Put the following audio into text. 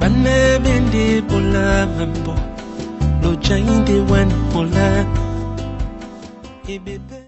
Pane bindi bola membo. Lo jainde wan bola.